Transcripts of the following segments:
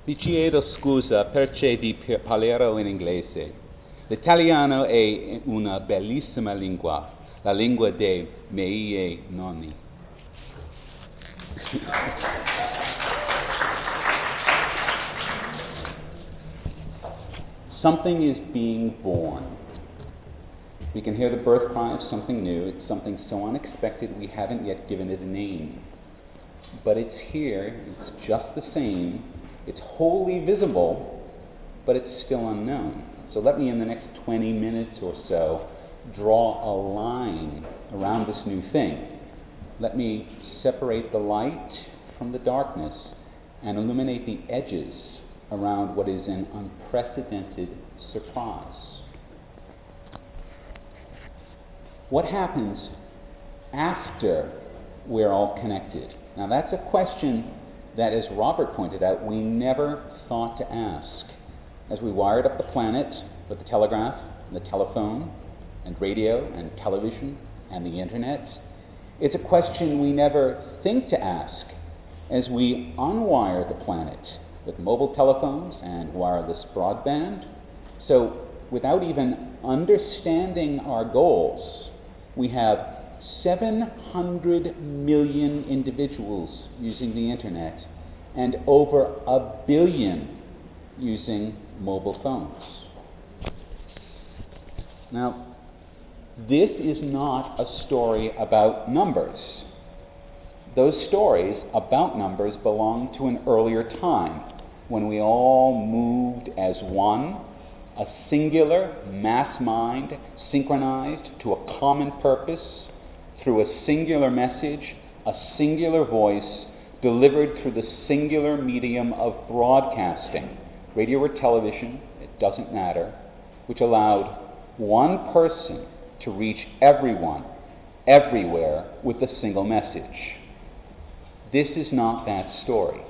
Vi chiedo scusa perché vi parlerò in inglese. L'italiano è una bellissima lingua, la lingua dei miei nonni. Something is being born. We can hear the birth cry of something new. It's something so unexpected we haven't yet given it a name. But it's here, it's just the same, it's wholly visible, but it's still unknown. So let me, in the next 20 minutes or so, draw a line around this new thing. Let me separate the light from the darkness and illuminate the edges around what is an unprecedented surprise. What happens after we're all connected? Now that's a question that, as Robert pointed out, we never thought to ask. As we wired up the planet with the telegraph, and the telephone, and radio, and television, and the internet, it's a question we never think to ask as we unwire the planet with mobile telephones and wireless broadband. So without even understanding our goals, we have 700 million individuals using the internet and over 1 billion using mobile phones. Now, this is not a story about numbers. Those stories about numbers belong to an earlier time when we all moved as one, a singular mass mind synchronized to a common purpose through a singular message, a singular voice delivered through the singular medium of broadcasting, radio or television, it doesn't matter, which allowed one person to reach everyone, everywhere, with a single message. This is not that story.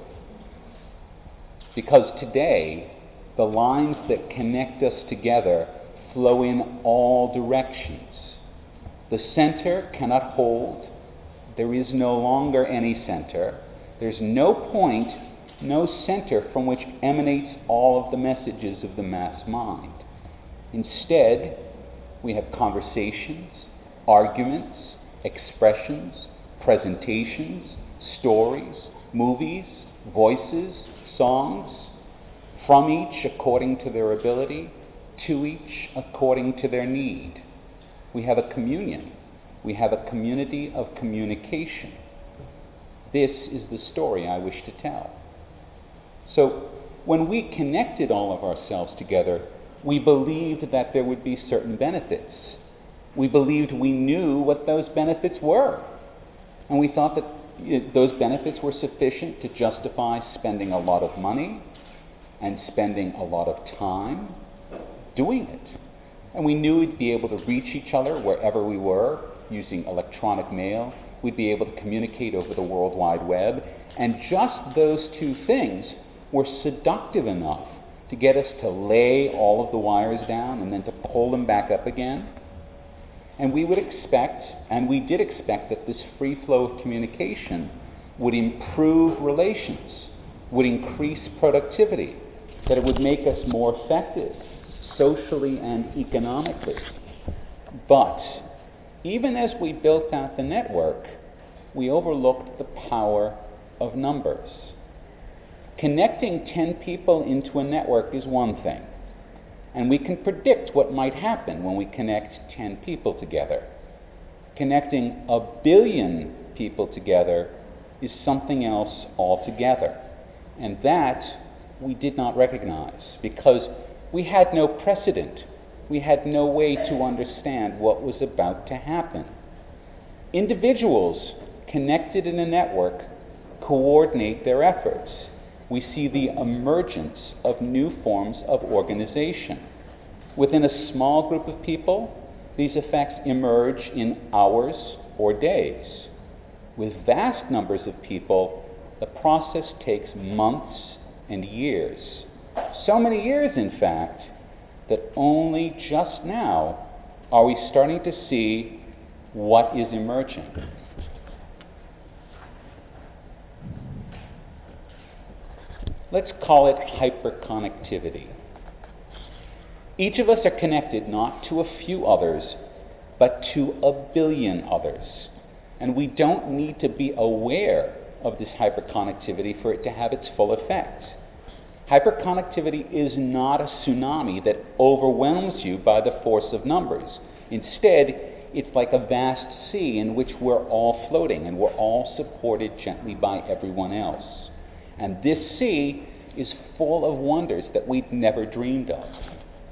Because today, the lines that connect us together flow in all directions. The center cannot hold. There is no longer any center. There's no point, no center from which emanates all of the messages of the mass mind. Instead, we have conversations, arguments, expressions, presentations, stories, movies, voices, songs, from each according to their ability, to each according to their need. We have a communion. We have a community of communication. This is the story I wish to tell. So, when we connected all of ourselves together, we believed that there would be certain benefits. We believed we knew what those benefits were. And we thought that those benefits were sufficient to justify spending a lot of money and spending a lot of time doing it. And we knew we'd be able to reach each other wherever we were using electronic mail. We'd be able to communicate over the World Wide Web. And just those two things were seductive enough to get us to lay all of the wires down and then to pull them back up again. And we would expect, and we did expect, that this free flow of communication would improve relations, would increase productivity, that it would make us more effective socially and economically. But even as we built out the network, we overlooked the power of numbers. Connecting 10 people into a network is one thing, and we can predict what might happen when we connect 10 people together. Connecting 1 billion people together is something else altogether, and that we did not recognize because we had no precedent. We had no way to understand what was about to happen. Individuals connected in a network coordinate their efforts. We see the emergence of new forms of organization. Within a small group of people, these effects emerge in hours or days. With vast numbers of people, the process takes months and years. So many years, in fact, that only just now are we starting to see what is emerging. Let's call it hyperconnectivity. Each of us are connected not to a few others, but to a billion others. And we don't need to be aware of this hyperconnectivity for it to have its full effect. Hyperconnectivity is not a tsunami that overwhelms you by the force of numbers. Instead, it's like a vast sea in which we're all floating and we're all supported gently by everyone else. And this sea is full of wonders that we'd never dreamed of.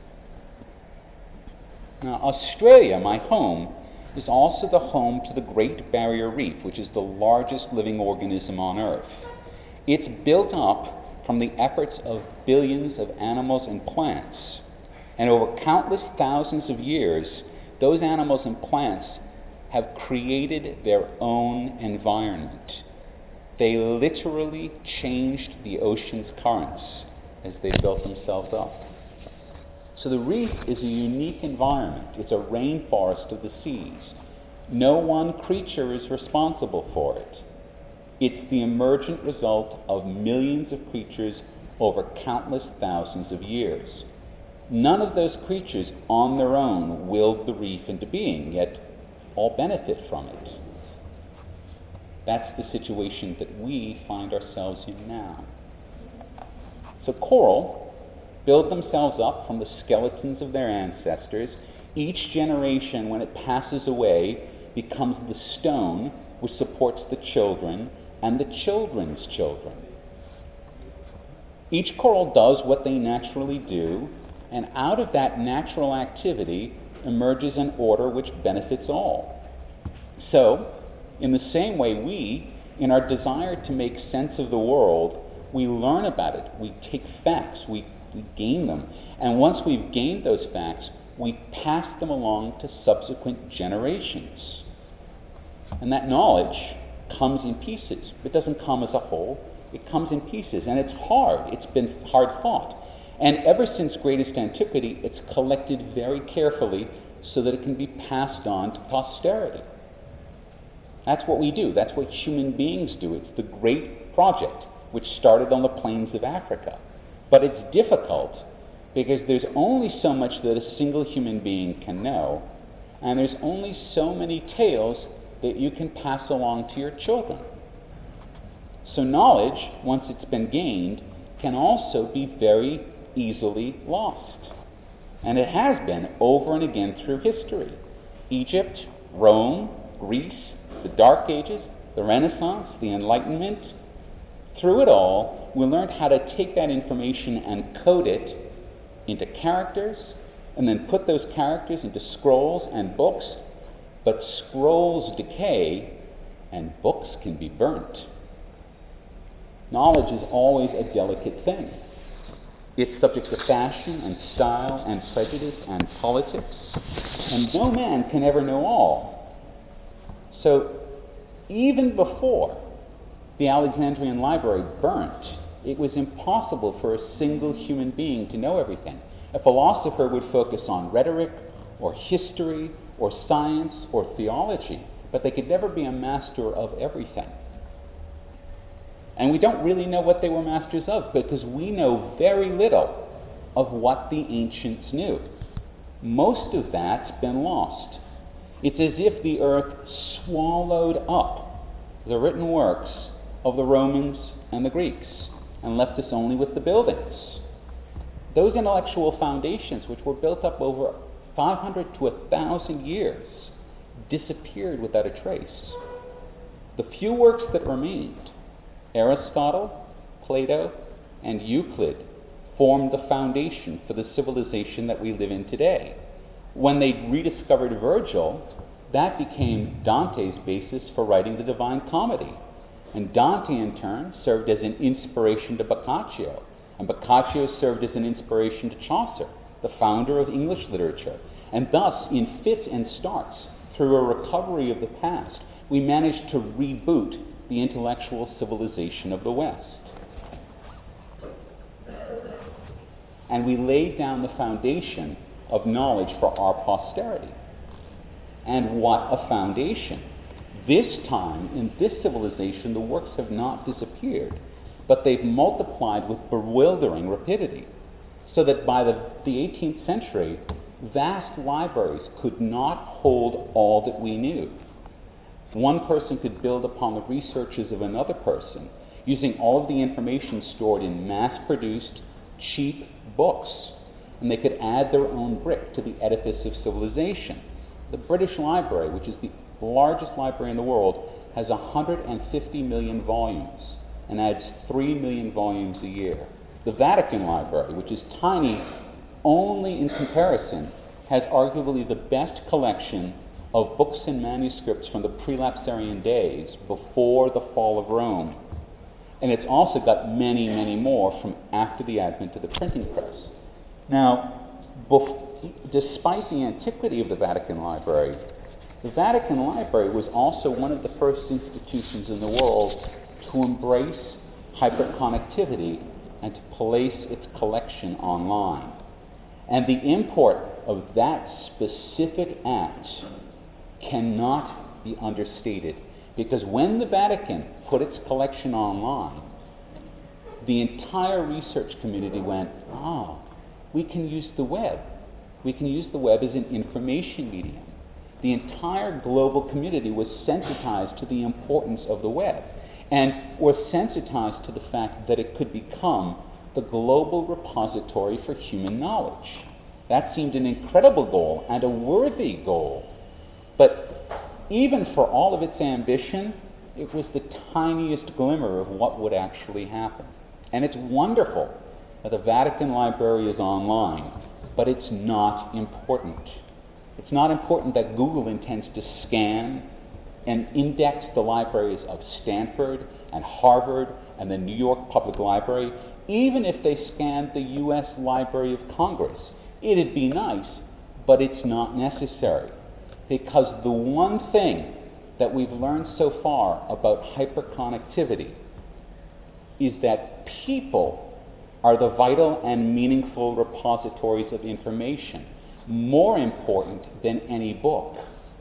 Now, Australia, my home, is also the home to the Great Barrier Reef, which is the largest living organism on Earth. It's built up from the efforts of billions of animals and plants. And over countless thousands of years, those animals and plants have created their own environment. They literally changed the ocean's currents as they built themselves up. So the reef is a unique environment. It's a rainforest of the seas. No one creature is responsible for it. It's the emergent result of millions of creatures over countless thousands of years. None of those creatures on their own willed the reef into being, yet all benefit from it. That's the situation that we find ourselves in now. So coral build themselves up from the skeletons of their ancestors. Each generation, when it passes away, becomes the stone which supports the children and the children's children. Each coral does what they naturally do, and out of that natural activity emerges an order which benefits all. So, in the same way we, in our desire to make sense of the world, we learn about it, we take facts, we gain them, and once we've gained those facts, we pass them along to subsequent generations. And that knowledge comes in pieces. It doesn't come as a whole, it comes in pieces, and it's hard. It's been hard fought. And ever since greatest antiquity, it's collected very carefully so that it can be passed on to posterity. That's what we do. That's what human beings do. It's the great project which started on the plains of Africa. But it's difficult because there's only so much that a single human being can know, and there's only so many tales that you can pass along to your children. So knowledge, once it's been gained, can also be very easily lost. And it has been over and again through history. Egypt, Rome, Greece, the Dark Ages, the Renaissance, the Enlightenment. Through it all, we learned how to take that information and code it into characters, and then put those characters into scrolls and books. But scrolls decay, and books can be burnt. Knowledge is always a delicate thing. It's subject to fashion and style and prejudice and politics, and no man can ever know all. So even before the Alexandrian Library burnt, it was impossible for a single human being to know everything. A philosopher would focus on rhetoric or history or science or theology, but they could never be a master of everything. And we don't really know what they were masters of, because we know very little of what the ancients knew. Most of that's been lost. It's as if the earth swallowed up the written works of the Romans and the Greeks and left us only with the buildings. Those intellectual foundations, which were built up over 500 to 1,000 years, disappeared without a trace. The few works that remained, Aristotle, Plato, and Euclid, formed the foundation for the civilization that we live in today. When they rediscovered Virgil, that became Dante's basis for writing the Divine Comedy. And Dante, in turn, served as an inspiration to Boccaccio. And Boccaccio served as an inspiration to Chaucer, the founder of English literature. And thus, in fits and starts, through a recovery of the past, we managed to reboot the intellectual civilization of the West. And we laid down the foundation of knowledge for our posterity. And what a foundation. This time, in this civilization, the works have not disappeared, but they've multiplied with bewildering rapidity, so that by the 18th century, vast libraries could not hold all that we knew. One person could build upon the researches of another person, using all of the information stored in mass-produced, cheap books, and they could add their own brick to the edifice of civilization. The British Library, which is the largest library in the world, has 150 million volumes and adds 3 million volumes a year. The Vatican Library, which is tiny only in comparison, has arguably the best collection of books and manuscripts from the prelapsarian days before the fall of Rome. And it's also got many, many more from after the advent of the printing press. Now, despite the antiquity of the Vatican Library was also one of the first institutions in the world to embrace hyperconnectivity and to place its collection online. And the import of that specific act cannot be understated, because when the Vatican put its collection online, the entire research community went, we can use the web. We can use the web as an information medium. The entire global community was sensitized to the importance of the web, and was sensitized to the fact that it could become the global repository for human knowledge. That seemed an incredible goal and a worthy goal. But even for all of its ambition, it was the tiniest glimmer of what would actually happen. And it's wonderful that the Vatican Library is online, but it's not important. It's not important that Google intends to scan and index the libraries of Stanford and Harvard and the New York Public Library, even if they scanned the US Library of Congress. It'd be nice, but it's not necessary. Because the one thing that we've learned so far about hyperconnectivity is that people are the vital and meaningful repositories of information, more important than any book.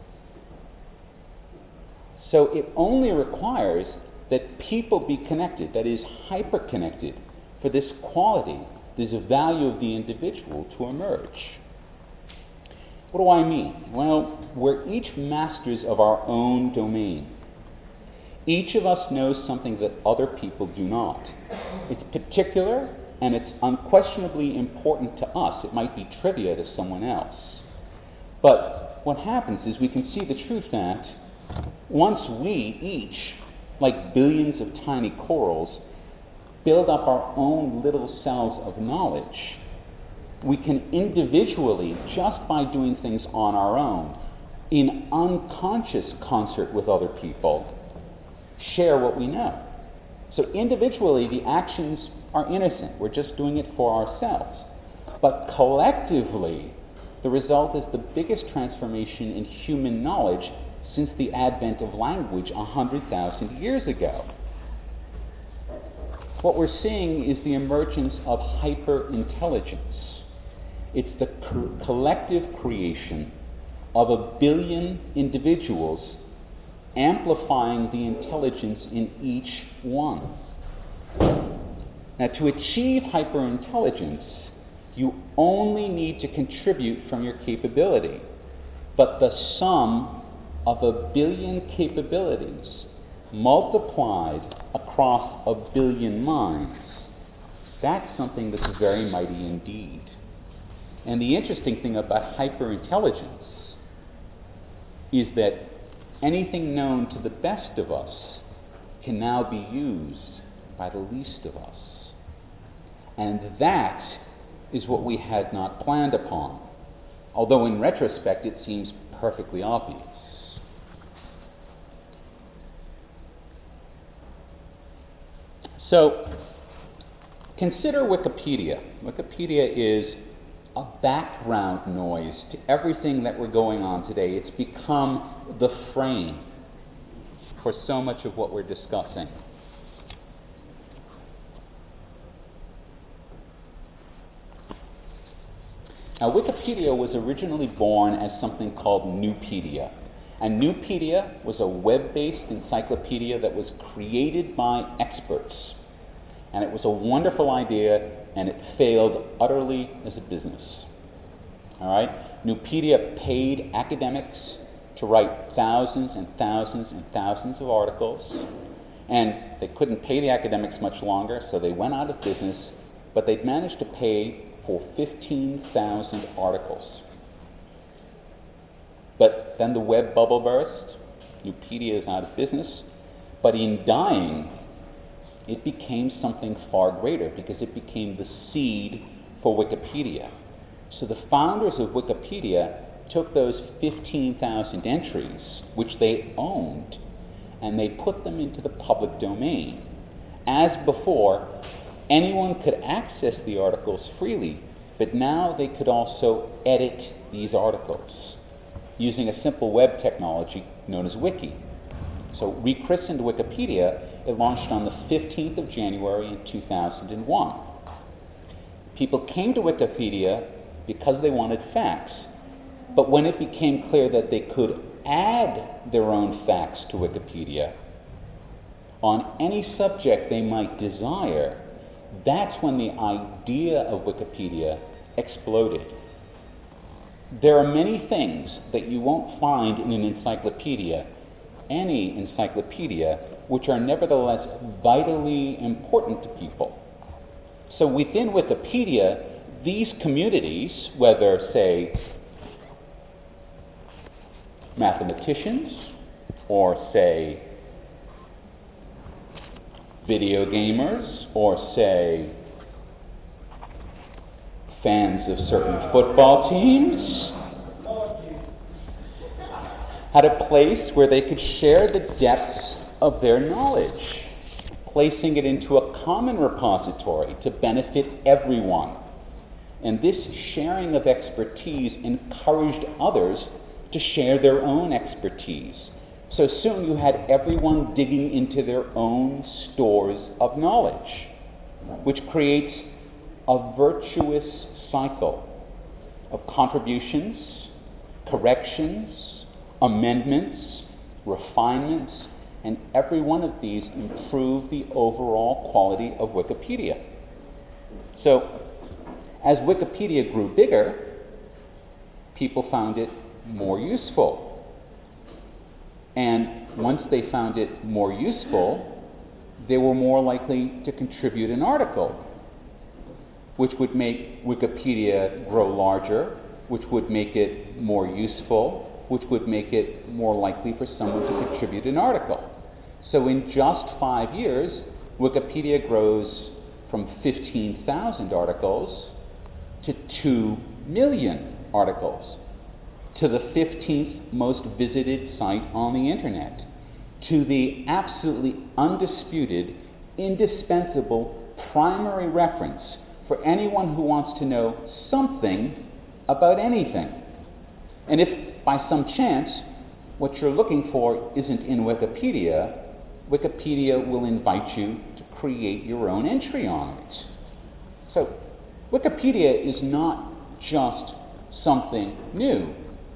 So it only requires that people be connected, that is, hyperconnected, for this quality, this value of the individual to emerge. What do I mean? Well, we're each masters of our own domain. Each of us knows something that other people do not. It's particular and it's unquestionably important to us. It might be trivia to someone else. But what happens is we can see the truth that once we each, like billions of tiny corals, build up our own little cells of knowledge, we can individually, just by doing things on our own, in unconscious concert with other people, share what we know. So individually, the actions are innocent. We're just doing it for ourselves. But collectively, the result is the biggest transformation in human knowledge since the advent of language 100,000 years ago. What we're seeing is the emergence of hyperintelligence. It's the collective creation of a billion individuals amplifying the intelligence in each one. Now, to achieve hyperintelligence, you only need to contribute from your capability, but the sum of a billion capabilities multiplied across a billion minds, that's something that's very mighty indeed. And the interesting thing about hyperintelligence is that anything known to the best of us can now be used by the least of us. And that is what we had not planned upon, although in retrospect it seems perfectly obvious. So, consider Wikipedia. Wikipedia is a background noise to everything that we're going on today. It's become the frame for so much of what we're discussing. Now, Wikipedia was originally born as something called Nupedia. And Nupedia was a web-based encyclopedia that was created by experts. And it was a wonderful idea, and it failed utterly as a business. All right? Nupedia paid academics to write thousands and thousands and thousands of articles, and they couldn't pay the academics much longer, so they went out of business, but they'd managed to pay for 15,000 articles. But then the web bubble burst. Nupedia is out of business. But in dying, it became something far greater because it became the seed for Wikipedia. So the founders of Wikipedia took those 15,000 entries, which they owned, and they put them into the public domain. As before, anyone could access the articles freely, but now they could also edit these articles using a simple web technology known as Wiki. So rechristened Wikipedia, it launched on the 15th of January in 2001. People came to Wikipedia because they wanted facts, but when it became clear that they could add their own facts to Wikipedia on any subject they might desire, that's when the idea of Wikipedia exploded. There are many things that you won't find in an encyclopedia, any encyclopedia, which are nevertheless vitally important to people. So within Wikipedia, these communities, whether, say, mathematicians, or, say, video gamers, or, say, fans of certain football teams, had a place where they could share the depths of their knowledge, placing it into a common repository to benefit everyone. And this sharing of expertise encouraged others to share their own expertise. So soon you had everyone digging into their own stores of knowledge, which creates a virtuous cycle of contributions, corrections, amendments, refinements, and every one of these improve the overall quality of Wikipedia. So, as Wikipedia grew bigger, people found it more useful. And once they found it more useful, they were more likely to contribute an article, which would make Wikipedia grow larger, which would make it more useful, which would make it more likely for someone to contribute an article. So in just 5 years, Wikipedia grows from 15,000 articles to 2 million articles, to the 15th most visited site on the internet, to the absolutely undisputed, indispensable primary reference for anyone who wants to know something about anything. And if by some chance what you're looking for isn't in Wikipedia, Wikipedia will invite you to create your own entry on it. So Wikipedia is not just something new.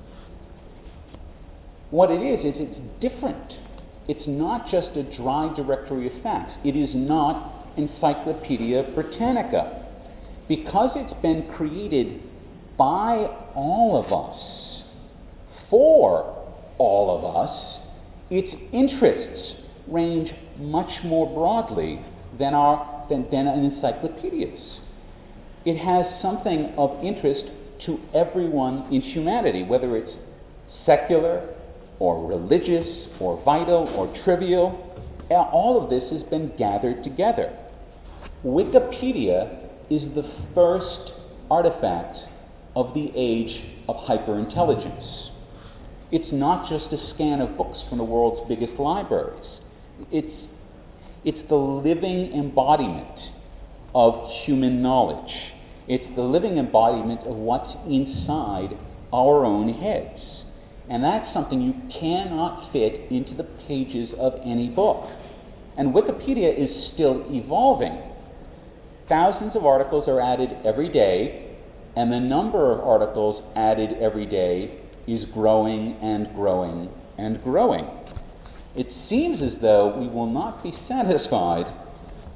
What it is it's different. It's not just a dry directory of facts. It is not Encyclopedia Britannica. Because it's been created by all of us, for all of us, its interests range much more broadly than an encyclopedia's. It has something of interest to everyone in humanity, whether it's secular or religious or vital or trivial. All of this has been gathered together. Wikipedia is the first artifact of the age of hyperintelligence. It's not just a scan of books from the world's biggest libraries. It's the living embodiment of human knowledge. It's the living embodiment of what's inside our own heads. And that's something you cannot fit into the pages of any book. And Wikipedia is still evolving. Thousands of articles are added every day, and the number of articles added every day is growing and growing and growing. It seems as though we will not be satisfied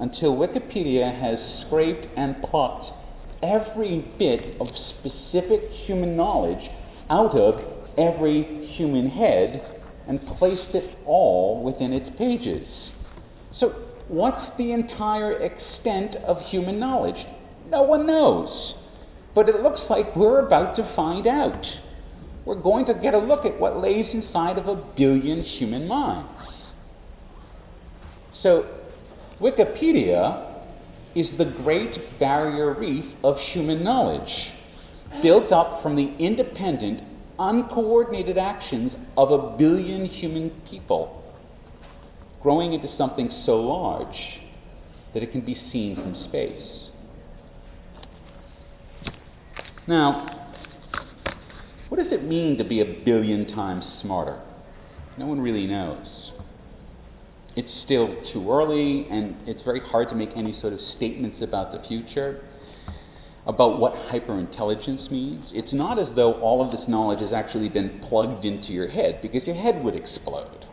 until Wikipedia has scraped and plucked every bit of specific human knowledge out of every human head and placed it all within its pages. So what's the entire extent of human knowledge? No one knows. But it looks like we're about to find out. We're going to get a look at what lays inside of 1 billion human minds. So Wikipedia is the great barrier reef of human knowledge, built up from the independent, uncoordinated actions of 1 billion human people, growing into something so large that it can be seen from space. Now, what does it mean to be 1 billion times smarter? No one really knows. It's still too early, and it's very hard to make any sort of statements about the future, about what hyperintelligence means. It's not as though all of this knowledge has actually been plugged into your head, because your head would explode.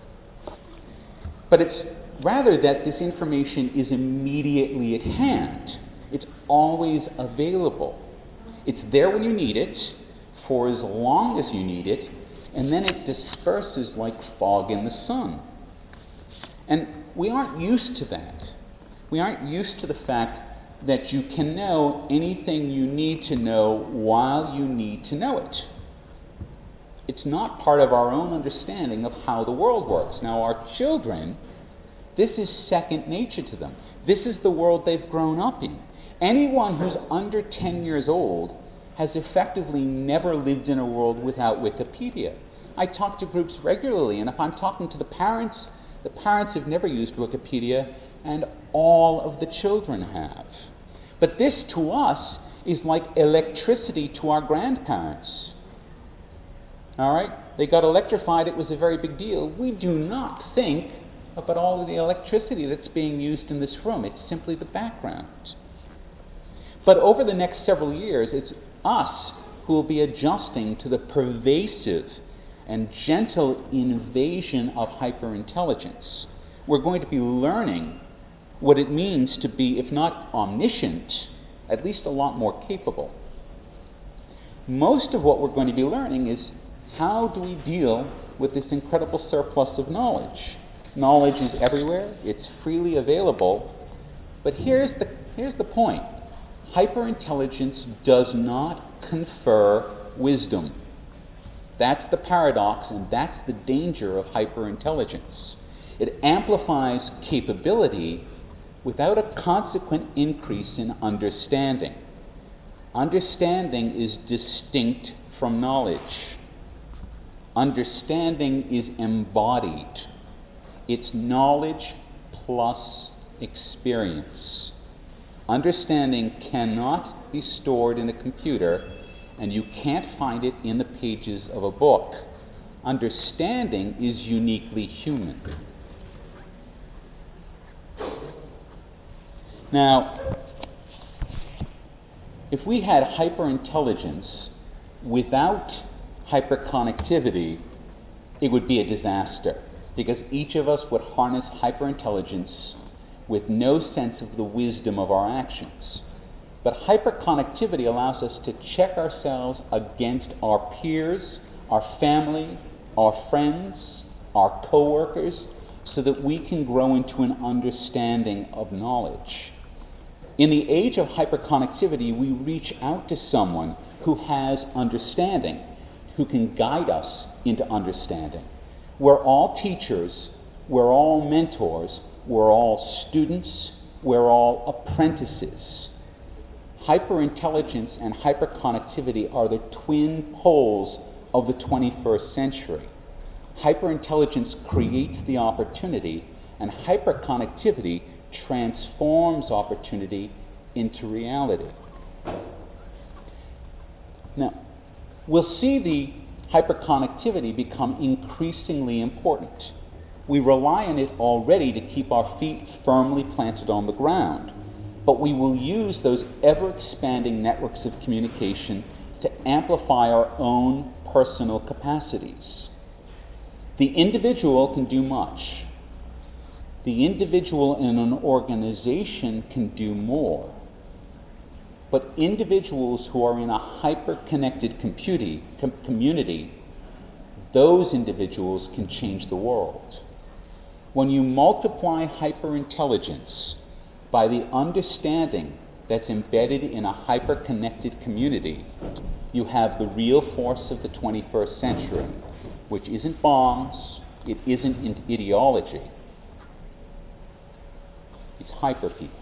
But it's rather that this information is immediately at hand. It's always available. It's there when you need it, for as long as you need it, and then it disperses like fog in the sun. And we aren't used to that. We aren't used to the fact that you can know anything you need to know while you need to know it. It's not part of our own understanding of how the world works. Now, our children, this is second nature to them. This is the world they've grown up in. Anyone who's under 10 years old has effectively never lived in a world without Wikipedia. I talk to groups regularly, and if I'm talking to the parents have never used Wikipedia, and all of the children have. But this, to us, is like electricity to our grandparents. All right? They got electrified, it was a very big deal. We do not think about all of the electricity that's being used in this room. It's simply the background. But over the next several years, it's us who will be adjusting to the pervasive and gentle invasion of hyperintelligence. We're going to be learning what it means to be, if not omniscient, at least a lot more capable. Most of what we're going to be learning is how do we deal with this incredible surplus of knowledge. Knowledge is everywhere, it's freely available, but here's the point. Hyperintelligence does not confer wisdom. That's the paradox, and that's the danger of hyperintelligence. It amplifies capability without a consequent increase in understanding. Understanding is distinct from knowledge. Understanding is embodied. It's knowledge plus experience. Understanding cannot be stored in a computer, and you can't find it in the pages of a book. Understanding is uniquely human. Now, if we had hyperintelligence without hyperconnectivity, it would be a disaster, because each of us would harness hyperintelligence with no sense of the wisdom of our actions. But hyperconnectivity allows us to check ourselves against our peers, our family, our friends, our coworkers, so that we can grow into an understanding of knowledge. In the age of hyperconnectivity, we reach out to someone who has understanding, who can guide us into understanding. We're all teachers, we're all mentors, we're all students, we're all apprentices. Hyperintelligence and hyperconnectivity are the twin poles of the 21st century. Hyperintelligence creates the opportunity, and hyperconnectivity transforms opportunity into reality. Now, we'll see the hyperconnectivity become increasingly important. We rely on it already to keep our feet firmly planted on the ground, but we will use those ever-expanding networks of communication to amplify our own personal capacities. The individual can do much. The individual in an organization can do more. But individuals who are in a hyper-connected community, those individuals can change the world. When you multiply hyper-intelligence by the understanding that's embedded in a hyper-connected community, you have the real force of the 21st century, which isn't bombs, it isn't ideology. It's hyper-people.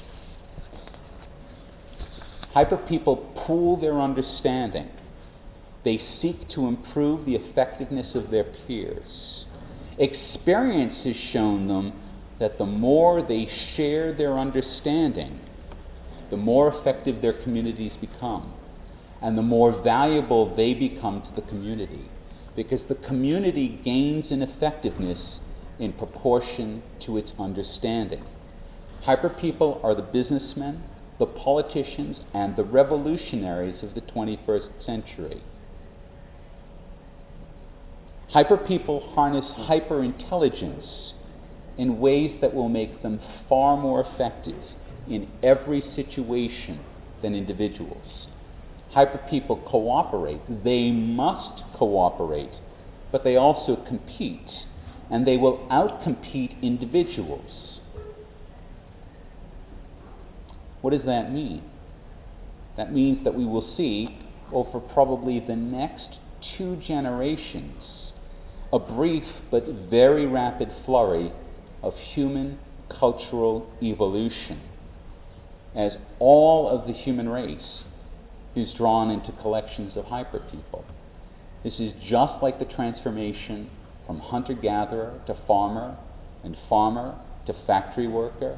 Hyper-people pool their understanding. They seek to improve the effectiveness of their peers. Experience has shown them that the more they share their understanding, the more effective their communities become, and the more valuable they become to the community, because the community gains in effectiveness in proportion to its understanding. Hyper-people are the businessmen, the politicians, and the revolutionaries of the 21st century. Hyper-people harness hyper-intelligence in ways that will make them far more effective in every situation than individuals. Hyper-people cooperate. They must cooperate, but they also compete, and they will outcompete individuals. What does that mean? That means that we will see, over probably the next 2 generations, a brief but very rapid flurry of human cultural evolution, as all of the human race is drawn into collections of hyper-people. This is just like the transformation from hunter-gatherer to farmer, and farmer to factory worker.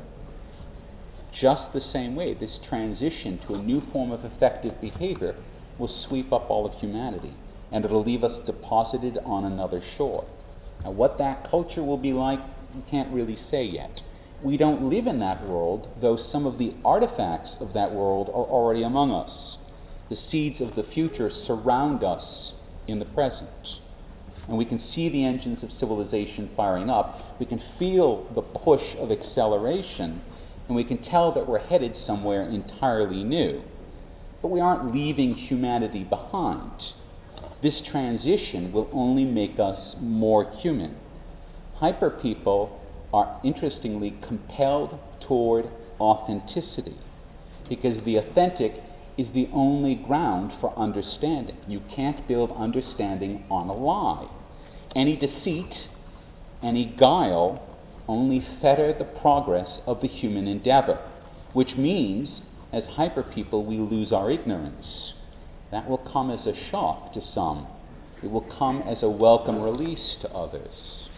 Just the same way, this transition to a new form of effective behavior will sweep up all of humanity, and it'll leave us deposited on another shore. Now, what that culture will be like, we can't really say yet. We don't live in that world, though some of the artifacts of that world are already among us. The seeds of the future surround us in the present. And we can see the engines of civilization firing up. We can feel the push of acceleration, and we can tell that we're headed somewhere entirely new. But we aren't leaving humanity behind. This transition will only make us more human. Hyper-people are interestingly compelled toward authenticity, because the authentic is the only ground for understanding. You can't build understanding on a lie. Any deceit, any guile only fetter the progress of the human endeavor, which means, as hyper-people, we lose our ignorance. That will come as a shock to some. It will come as a welcome release to others.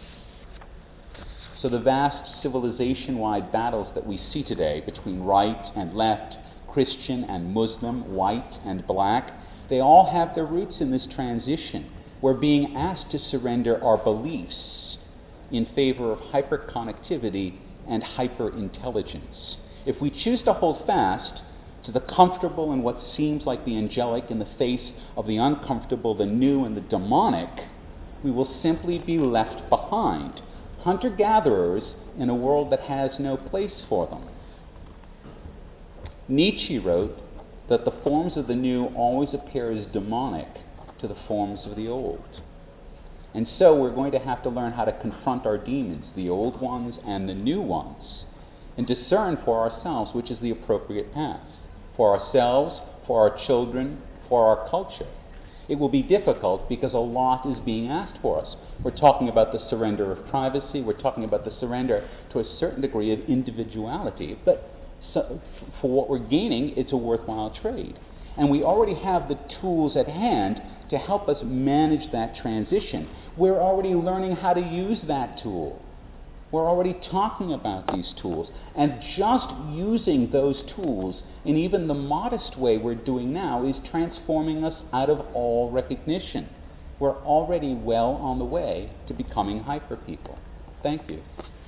So the vast civilization-wide battles that we see today between right and left, Christian and Muslim, white and black, they all have their roots in this transition. We're being asked to surrender our beliefs in favor of hyperconnectivity and hyperintelligence. If we choose to hold fast to the comfortable and what seems like the angelic in the face of the uncomfortable, the new, and the demonic, we will simply be left behind, hunter-gatherers in a world that has no place for them. Nietzsche wrote that the forms of the new always appear as demonic to the forms of the old. And so we're going to have to learn how to confront our demons, the old ones and the new ones, and discern for ourselves which is the appropriate path, for ourselves, for our children, for our culture. It will be difficult because a lot is being asked for us. We're talking about the surrender of privacy, we're talking about the surrender to a certain degree of individuality, but for what we're gaining, it's a worthwhile trade. And we already have the tools at hand to help us manage that transition. We're already learning how to use that tool. We're already talking about these tools. And just using those tools in even the modest way we're doing now is transforming us out of all recognition. We're already well on the way to becoming hyper-people. Thank you.